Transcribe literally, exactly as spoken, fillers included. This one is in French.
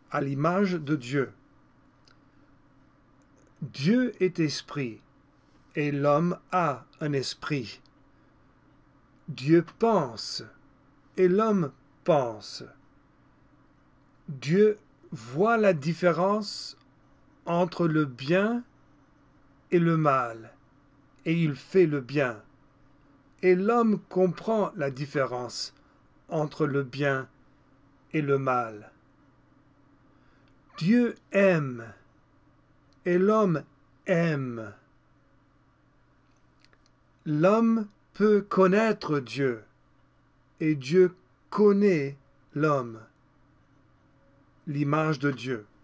à l'image de Dieu. Dieu est esprit, et l'homme a un esprit. Dieu pense, et l'homme pense. Dieu voit la différence entre le bien et le mal, et il fait le bien. Et l'homme comprend la différence entre le bien et le mal. Dieu aime, et l'homme aime. L'homme peut connaître Dieu, et Dieu connaît l'homme, l'image de Dieu.